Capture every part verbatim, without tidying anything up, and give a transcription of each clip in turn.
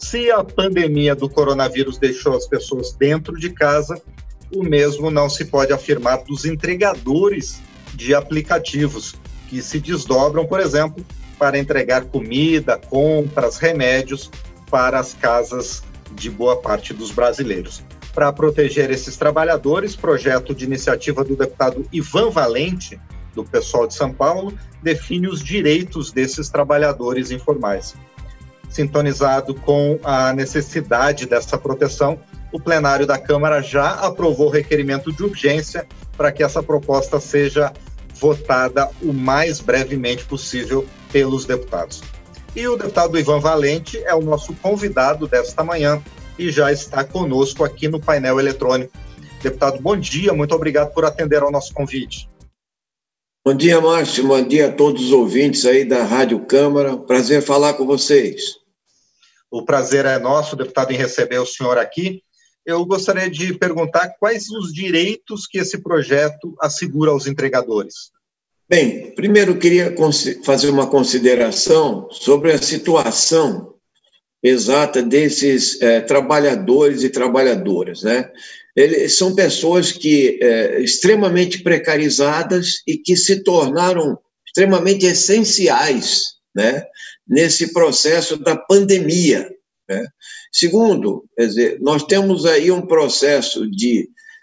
Se a pandemia do coronavírus deixou as pessoas dentro de casa, o mesmo não se pode afirmar dos entregadores de aplicativos, que se desdobram, por exemplo, para entregar comida, compras, remédios para as casas de boa parte dos brasileiros. Para proteger esses trabalhadores, projeto de iniciativa do deputado Ivan Valente, do PSOL de São Paulo, define os direitos desses trabalhadores informais. Sintonizado com a necessidade dessa proteção, o plenário da Câmara já aprovou requerimento de urgência para que essa proposta seja votada o mais brevemente possível pelos deputados. E o deputado Ivan Valente é o nosso convidado desta manhã e já está conosco aqui no painel eletrônico. Deputado, bom dia, muito obrigado por atender ao nosso convite. Bom dia, Márcio, bom dia a todos os ouvintes aí da Rádio Câmara, prazer falar com vocês. O prazer é nosso, deputado, em receber o senhor aqui. Eu gostaria de perguntar quais os direitos que esse projeto assegura aos entregadores. Bem, primeiro eu queria fazer uma consideração sobre a situação exata desses é, trabalhadores e trabalhadoras, né? Eles são pessoas que é, extremamente precarizadas e que se tornaram extremamente essenciais, né, nesse processo da pandemia, né? Segundo, quer dizer, nós temos aí um processo de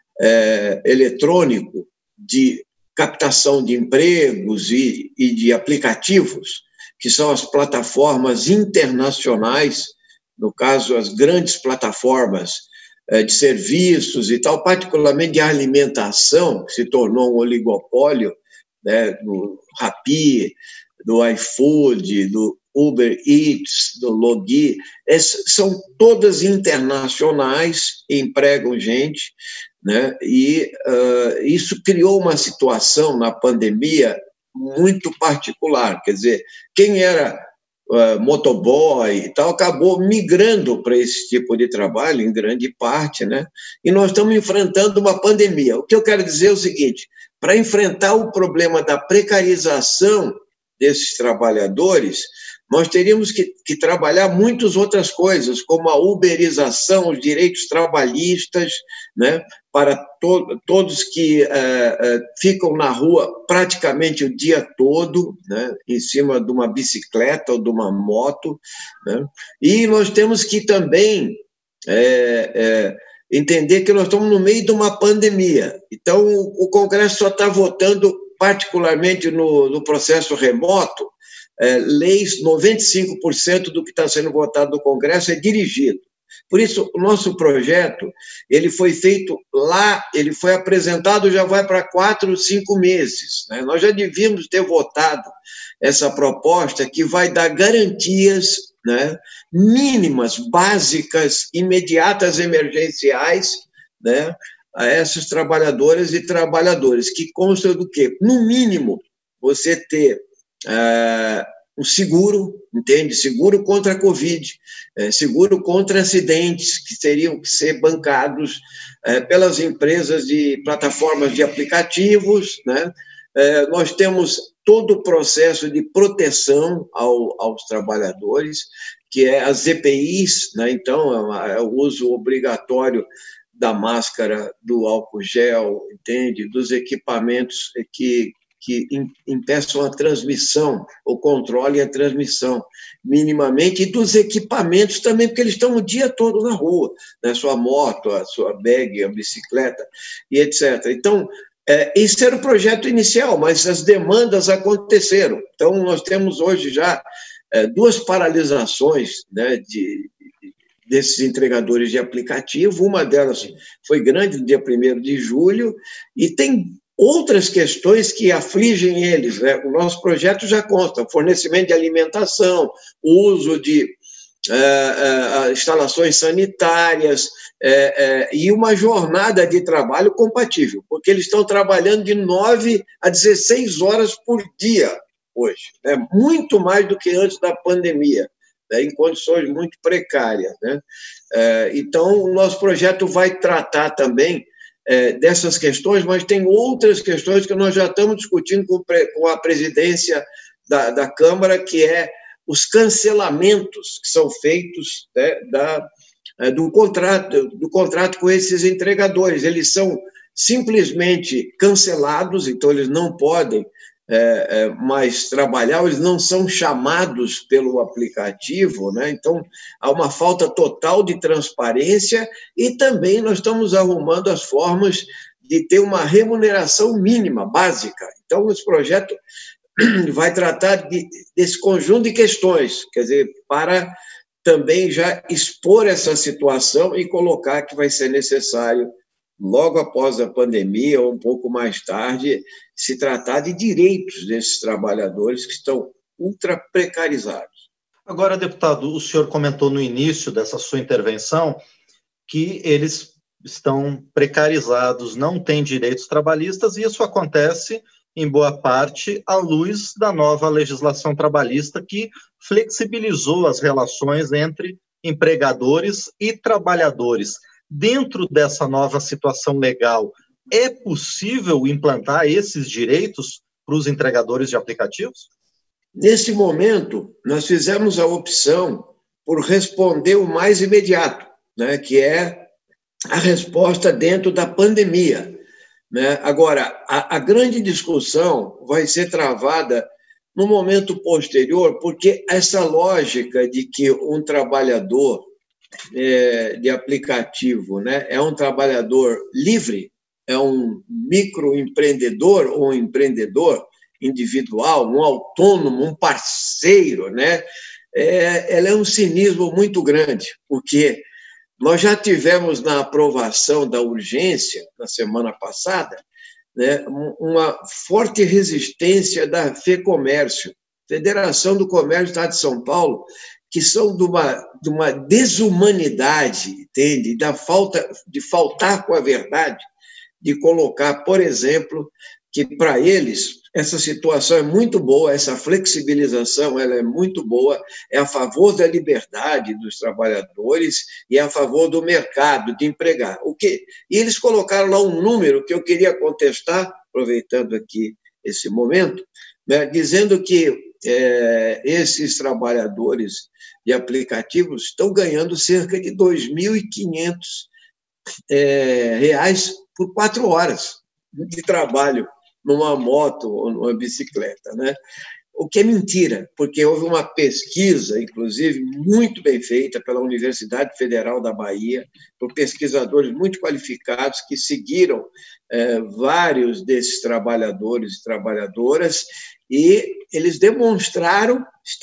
é, eletrônico de captação de empregos e, e de aplicativos, que são as plataformas internacionais, no caso, as grandes plataformas é, de serviços e tal, particularmente de alimentação, que se tornou um oligopólio, né, do Rappi, do iFood, do Uber Eats, do Logi, são todas internacionais, empregam gente, né? E uh, isso criou uma situação na pandemia muito particular, quer dizer, quem era uh, motoboy e tal, acabou migrando para esse tipo de trabalho, em grande parte, né? E nós estamos enfrentando uma pandemia. O que eu quero dizer é o seguinte, para enfrentar o problema da precarização desses trabalhadores, nós teríamos que, que trabalhar muitas outras coisas, como a uberização, os direitos trabalhistas, né, para to, todos que uh, uh, ficam na rua praticamente o dia todo, né, em cima de uma bicicleta ou de uma moto, né, e nós temos que também é, é, entender que nós estamos no meio de uma pandemia. Então, o, o Congresso só está votando, particularmente no, no processo remoto, É, leis, noventa e cinco por cento do que está sendo votado no Congresso é dirigido. Por isso, o nosso projeto, ele foi feito lá, ele foi apresentado, já vai para quatro, cinco meses, né? Nós já devíamos ter votado essa proposta que vai dar garantias, né, mínimas, básicas, imediatas, emergenciais, né, a essas trabalhadoras e trabalhadores, que constam do quê? No mínimo, você ter Uh, um seguro, entende? Seguro contra a Covid, uh, seguro contra acidentes que teriam que ser bancados uh, pelas empresas de plataformas de aplicativos, né? Uh, nós temos todo o processo de proteção ao, aos trabalhadores, que é as E P Is, né? Então, é o uso obrigatório da máscara, do álcool gel, entende? Dos equipamentos que que impeçam a transmissão, ou controlem a transmissão, minimamente, e dos equipamentos também, porque eles estão o dia todo na rua, né? Sua moto, a sua bag, a bicicleta, e etcétera. Então, é, esse era o projeto inicial, mas as demandas aconteceram. Então, nós temos hoje já é, duas paralisações, né, de, desses entregadores de aplicativo, uma delas foi grande, no dia primeiro de julho, e tem outras questões que afligem eles, né? O nosso projeto já consta fornecimento de alimentação, o uso de uh, uh, instalações sanitárias uh, uh, e uma jornada de trabalho compatível, porque eles estão trabalhando de nove a dezesseis horas por dia hoje, né? Muito mais do que antes da pandemia, né? Em condições muito precárias, né? Uh, então, o nosso projeto vai tratar também É, dessas questões, mas tem outras questões que nós já estamos discutindo com, com a presidência da, da Câmara, que é os cancelamentos que são feitos, né, da, do, contrato, do contrato com esses entregadores. Eles são simplesmente cancelados, então eles não podem é, é, mais trabalhar, eles não são chamados pelo aplicativo, né? Então há uma falta total de transparência e também nós estamos arrumando as formas de ter uma remuneração mínima, básica. Então, esse projeto vai tratar de, desse conjunto de questões, quer dizer, para também já expor essa situação e colocar que vai ser necessário, logo após a pandemia ou um pouco mais tarde, se tratar de direitos desses trabalhadores que estão ultra precarizados. Agora, deputado, o senhor comentou no início dessa sua intervenção que eles estão precarizados, não têm direitos trabalhistas, e isso acontece, em boa parte, à luz da nova legislação trabalhista que flexibilizou as relações entre empregadores e trabalhadores. Dentro dessa nova situação legal, é possível implantar esses direitos para os entregadores de aplicativos? Nesse momento, nós fizemos a opção por responder o mais imediato, né, que é a resposta dentro da pandemia, né? Agora, a, a grande discussão vai ser travada no momento posterior, porque essa lógica de que um trabalhador é, de aplicativo, né, é um trabalhador livre, é um microempreendedor ou um empreendedor individual, um autônomo, um parceiro, né, é, ela é um cinismo muito grande, porque nós já tivemos na aprovação da urgência, na semana passada, né, uma forte resistência da FEComércio, Federação do Comércio do Estado de São Paulo, que são de uma, de uma desumanidade, entende? Da falta, de faltar com a verdade, de colocar, por exemplo, que para eles essa situação é muito boa, essa flexibilização ela é muito boa, é a favor da liberdade dos trabalhadores e é a favor do mercado de empregar. O que? E eles colocaram lá um número que eu queria contestar, aproveitando aqui esse momento, né, dizendo que é, esses trabalhadores de aplicativos estão ganhando cerca de dois mil e quinhentos é, reais por quatro horas de trabalho numa moto ou numa bicicleta, né? O que é mentira, porque houve uma pesquisa, inclusive, muito bem feita pela Universidade Federal da Bahia, por pesquisadores muito qualificados que seguiram eh, vários desses trabalhadores e trabalhadoras e eles demonstraram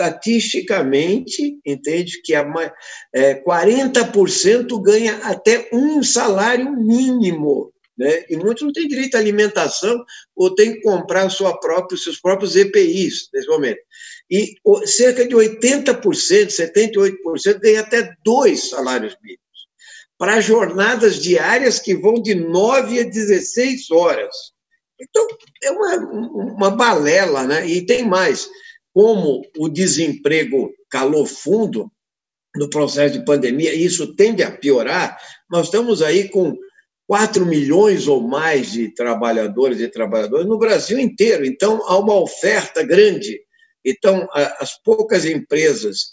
estatisticamente, entende, que a, eh, quarenta por cento ganha até um salário mínimo, né? E muitos não têm direito à alimentação ou têm que comprar sua própria, seus próprios E P Is nesse momento. E cerca de oitenta por cento, setenta e oito por cento ganha até dois salários mínimos, para jornadas diárias que vão de nove a dezesseis horas. Então, é uma, uma balela, né? E tem mais. Como o desemprego calou fundo no processo de pandemia, e isso tende a piorar, nós estamos aí com quatro milhões ou mais de trabalhadores e trabalhadoras no Brasil inteiro. Então, há uma oferta grande. Então, as poucas empresas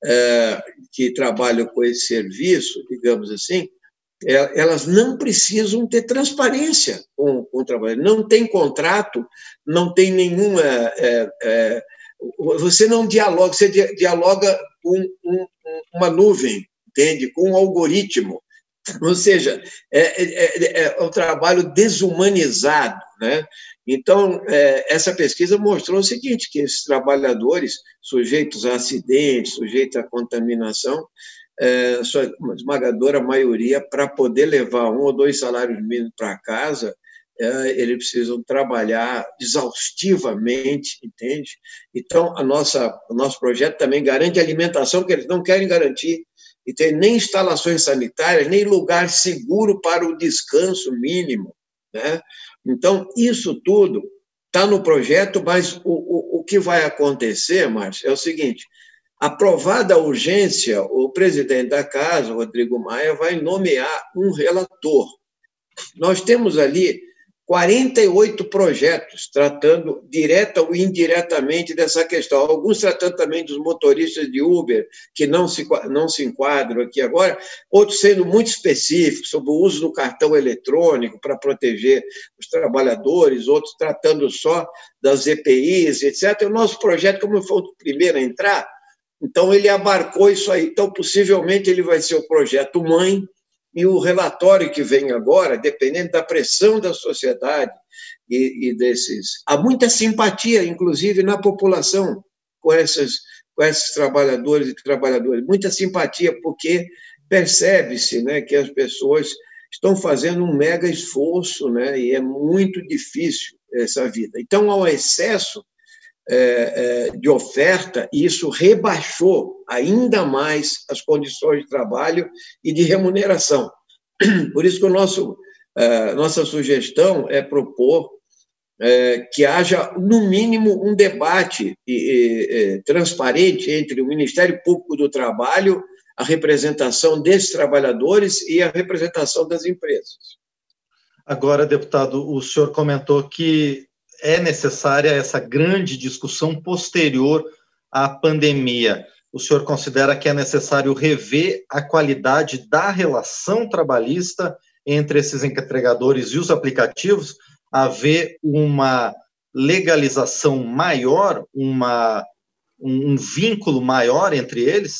é, que trabalham com esse serviço, digamos assim, é, elas não precisam ter transparência com, com o trabalho. Não tem contrato, não tem nenhuma... É, é, você não dialoga, você dialoga com um, uma nuvem, entende? Com um algoritmo. Ou seja, é, é, é um trabalho desumanizado, né? Então, é, essa pesquisa mostrou o seguinte, que esses trabalhadores sujeitos a acidentes, sujeitos à contaminação, é, sua esmagadora maioria, para poder levar um ou dois salários mínimos para casa, é, eles precisam trabalhar exaustivamente, entende? Então, a nossa, o nosso projeto também garante alimentação que eles não querem garantir, e tem nem instalações sanitárias, nem lugar seguro para o descanso mínimo, né? Então, isso tudo está no projeto, mas o, o, o que vai acontecer, Márcio, é o seguinte, aprovada a urgência, o presidente da Casa, Rodrigo Maia, vai nomear um relator. Nós temos ali quarenta e oito projetos tratando direta ou indiretamente dessa questão. Alguns tratando também dos motoristas de Uber, que não se, não se enquadram aqui agora, outros sendo muito específicos sobre o uso do cartão eletrônico para proteger os trabalhadores, outros tratando só das E P Is, etcétera. O nosso projeto, como foi o primeiro a entrar, então ele abarcou isso aí. Então, possivelmente, ele vai ser o projeto mãe. E o relatório que vem agora, dependendo da pressão da sociedade e, e desses... Há muita simpatia, inclusive, na população com, essas, com esses trabalhadores e trabalhadoras. Muita simpatia, porque percebe-se, né, que as pessoas estão fazendo um mega esforço, né, e é muito difícil essa vida. Então, há um excesso é, é, de oferta, e isso rebaixou ainda mais as condições de trabalho e de remuneração. Por isso que o nosso, a nossa sugestão é propor é, que haja, no mínimo, um debate e, e, transparente entre o Ministério Público do Trabalho, a representação desses trabalhadores e a representação das empresas. Agora, deputado, o senhor comentou que é necessária essa grande discussão posterior à pandemia. O senhor considera que é necessário rever a qualidade da relação trabalhista entre esses entregadores e os aplicativos, haver uma legalização maior, uma, um vínculo maior entre eles?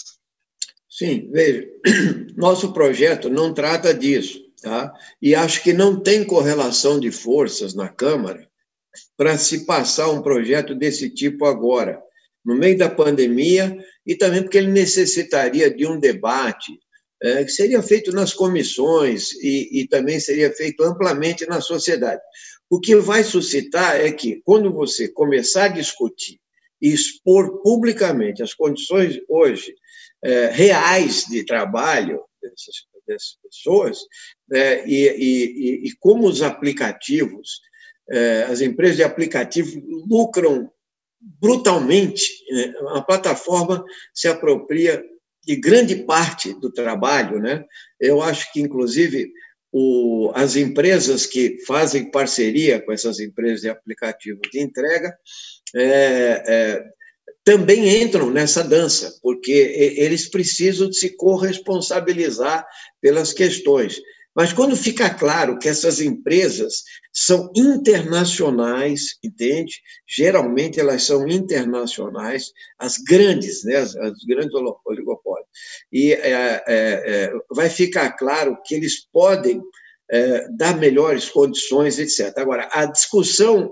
Sim, veja, nosso projeto não trata disso, tá? E acho que não tem correlação de forças na Câmara para se passar um projeto desse tipo agora, no meio da pandemia, e também porque ele necessitaria de um debate é, que seria feito nas comissões e, e também seria feito amplamente na sociedade. O que vai suscitar é que, quando você começar a discutir e expor publicamente as condições hoje é, reais de trabalho dessas, dessas pessoas, é, e, e, e como os aplicativos, é, as empresas de aplicativo lucram brutalmente, né? A plataforma se apropria de grande parte do trabalho, né? Eu acho que, inclusive, o, as empresas que fazem parceria com essas empresas de aplicativos de entrega é, é, também entram nessa dança, porque eles precisam se corresponsabilizar pelas questões. Mas quando fica claro que essas empresas são internacionais, entende? Geralmente elas são internacionais, as grandes, né? as, as grandes oligopólios. E é, é, é, vai ficar claro que eles podem é, dar melhores condições, etcétera. Agora, a discussão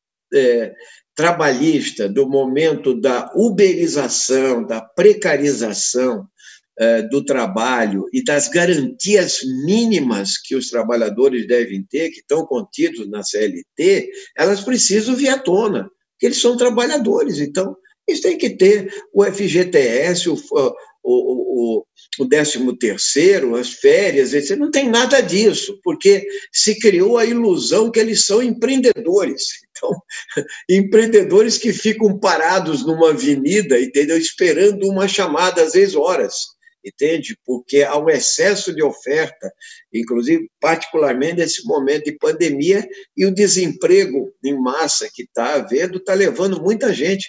é, trabalhista do momento da uberização, da precarização, do trabalho e das garantias mínimas que os trabalhadores devem ter, que estão contidos na C L T, elas precisam vir à tona, porque eles são trabalhadores, então eles têm que ter o F G T S, o, o, o, o décimo terceiro, as férias, etcétera. Não tem nada disso, porque se criou a ilusão que eles são empreendedores. Então, empreendedores que ficam parados numa avenida, entendeu? Esperando uma chamada, às vezes horas, entende? Porque há um excesso de oferta, inclusive, particularmente nesse momento de pandemia, e o desemprego em massa que está havendo está levando muita gente,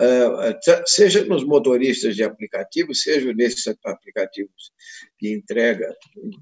seja nos motoristas de aplicativos, seja nesses aplicativos de entrega,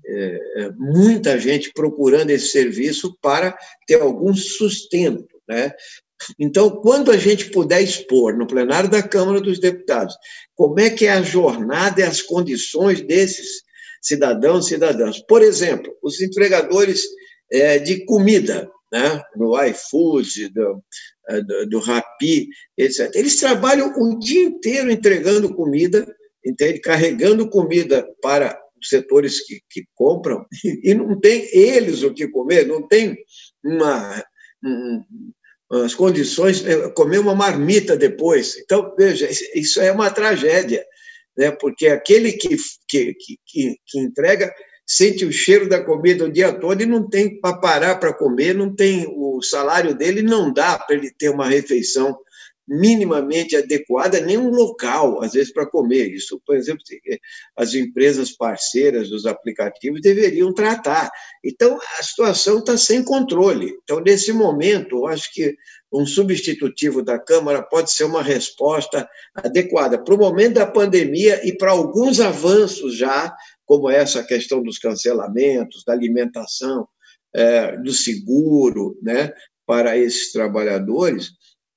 muita gente procurando esse serviço para ter algum sustento, né? Então, quando a gente puder expor no plenário da Câmara dos Deputados como é que é a jornada e as condições desses cidadãos e cidadãs, por exemplo, os entregadores é, de comida, né, no iFood, do, do, do Rappi, etcétera, eles trabalham o dia inteiro entregando comida, entende? Carregando comida para os setores que, que compram, e não tem eles o que comer, não tem uma... Um, as condições, comer uma marmita depois. Então, veja, isso é uma tragédia, né? Porque aquele que, que, que, que entrega sente o cheiro da comida o dia todo e não tem para parar para comer, não tem o salário dele, não dá para ele ter uma refeição minimamente adequada, nem um local, às vezes, para comer. Isso, por exemplo, as empresas parceiras dos aplicativos deveriam tratar. Então, a situação está sem controle. Então, nesse momento, eu acho que um substitutivo da Câmara pode ser uma resposta adequada para o momento da pandemia e para alguns avanços já, como essa questão dos cancelamentos, da alimentação, é, do seguro, né, para esses trabalhadores,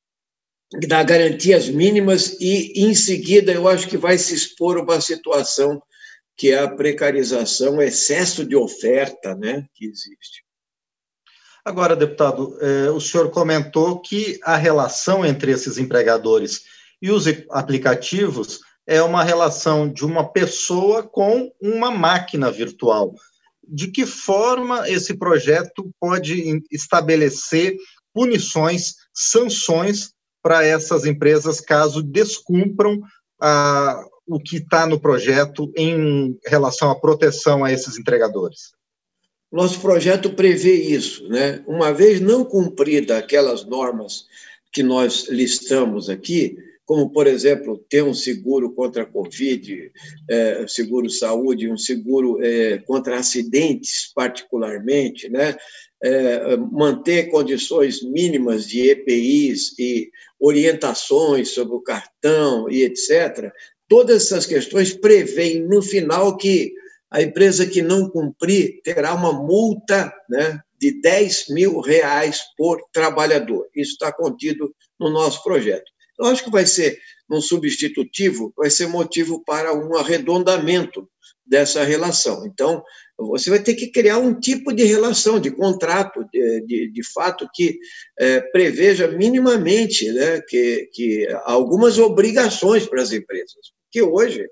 dar garantias mínimas e, em seguida, eu acho que vai se expor uma situação que é a precarização, o excesso de oferta, né, que existe. Agora, deputado, eh, o senhor comentou que a relação entre esses empregadores e os aplicativos é uma relação de uma pessoa com uma máquina virtual. De que forma esse projeto pode estabelecer punições, sanções para essas empresas caso descumpram ah, o que está no projeto em relação à proteção a esses entregadores? Nosso projeto prevê isso, né? Uma vez não cumprida aquelas normas que nós listamos aqui, como, por exemplo, ter um seguro contra a Covid, é, seguro saúde, um seguro é, contra acidentes, particularmente, né? É, manter condições mínimas de E P Is e orientações sobre o cartão e etcétera. Todas essas questões prevêem, no final, que a empresa que não cumprir terá uma multa, né, de dez mil reais por trabalhador. Isso está contido no nosso projeto. Eu acho que vai ser um substitutivo, vai ser motivo para um arredondamento dessa relação. Então, você vai ter que criar um tipo de relação, de contrato, de, de, de fato, que é, preveja minimamente, né, que, que algumas obrigações para as empresas, que hoje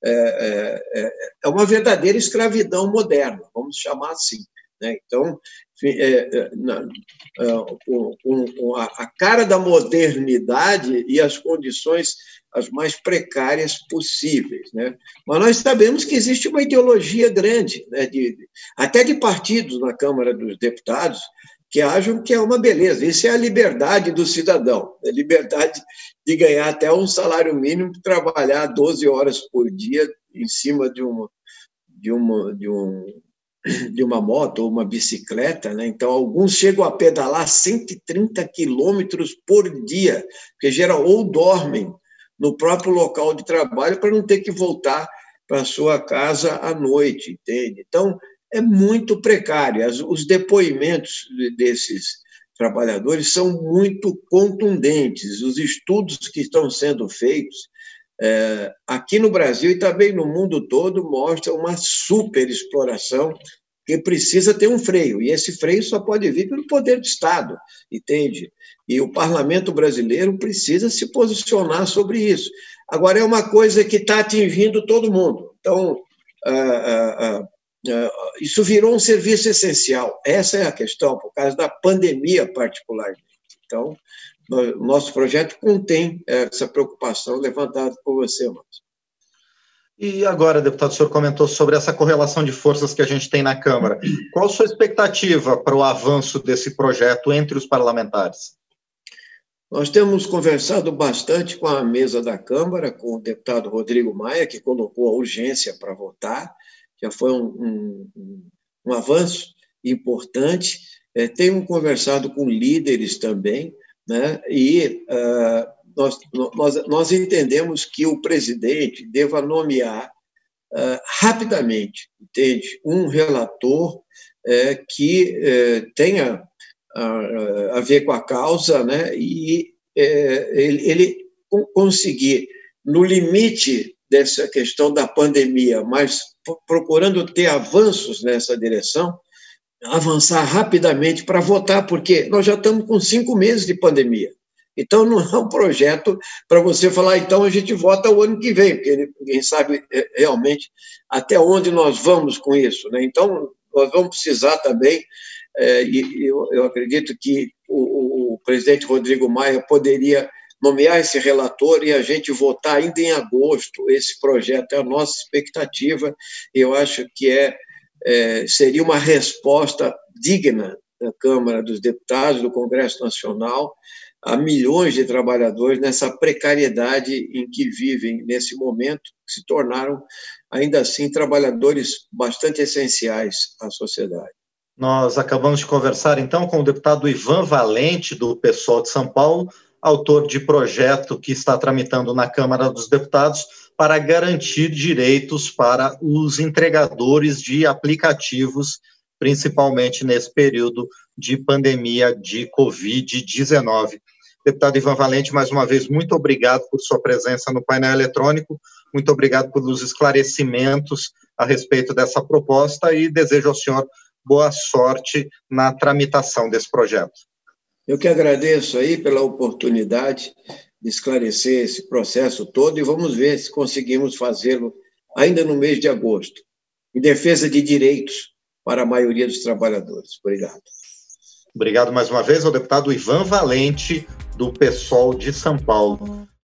é, é, é uma verdadeira escravidão moderna, vamos chamar assim. Né? Então, é, na, com, com a, a cara da modernidade e as condições as mais precárias possíveis. Né? Mas nós sabemos que existe uma ideologia grande, né, de, até de partidos na Câmara dos Deputados, que acham que é uma beleza. Isso é a liberdade do cidadão, a liberdade de ganhar até um salário mínimo, trabalhar doze horas por dia em cima de uma, de uma, de um, de uma moto ou uma bicicleta, né? Então, alguns chegam a pedalar cento e trinta quilômetros por dia, porque geral ou dormem no próprio local de trabalho para não ter que voltar para a sua casa à noite, entende? Então, é muito precário. Os depoimentos desses trabalhadores são muito contundentes. Os estudos que estão sendo feitos é, aqui no Brasil e também no mundo todo mostram uma superexploração que precisa ter um freio, e esse freio só pode vir pelo poder do Estado, entende? E o parlamento brasileiro precisa se posicionar sobre isso. Agora, é uma coisa que está atingindo todo mundo. Então, ah, ah, ah, isso virou um serviço essencial. Essa é a questão, por causa da pandemia particularmente. Então, o nosso projeto contém essa preocupação levantada por você, Márcio. E agora, deputado, o senhor comentou sobre essa correlação de forças que a gente tem na Câmara. Qual a sua expectativa para o avanço desse projeto entre os parlamentares? Nós temos conversado bastante com a mesa da Câmara, com o deputado Rodrigo Maia, que colocou a urgência para votar, já foi um, um, um avanço importante. É, tenho conversado com líderes também, né, e uh, nós, nós, nós entendemos que o presidente deva nomear uh, rapidamente, entende, um relator uh, que uh, tenha uh, a ver com a causa, né, e uh, ele, ele conseguir, no limite dessa questão da pandemia, mas procurando ter avanços nessa direção, avançar rapidamente para votar, porque nós já estamos com cinco meses de pandemia. Então, não é um projeto para você falar, então a gente vota o ano que vem, porque ninguém sabe realmente até onde nós vamos com isso. Né? Então, nós vamos precisar também, é, e eu, eu acredito que o, o presidente Rodrigo Maia poderia nomear esse relator e a gente votar ainda em agosto esse projeto. É a nossa expectativa, e eu acho que é É, seria uma resposta digna da Câmara dos Deputados, do Congresso Nacional, a milhões de trabalhadores nessa precariedade em que vivem nesse momento, que se tornaram, ainda assim, trabalhadores bastante essenciais à sociedade. Nós acabamos de conversar, então, com o deputado Ivan Valente, do PSOL de São Paulo, autor de projeto que está tramitando na Câmara dos Deputados para garantir direitos para os entregadores de aplicativos, principalmente nesse período de pandemia de covid dezenove. Deputado Ivan Valente, mais uma vez, muito obrigado por sua presença no painel eletrônico, muito obrigado pelos esclarecimentos a respeito dessa proposta e desejo ao senhor boa sorte na tramitação desse projeto. Eu que agradeço aí pela oportunidade de esclarecer esse processo todo e vamos ver se conseguimos fazê-lo ainda no mês de agosto, em defesa de direitos para a maioria dos trabalhadores. Obrigado. Obrigado mais uma vez ao deputado Ivan Valente, do PSOL de São Paulo.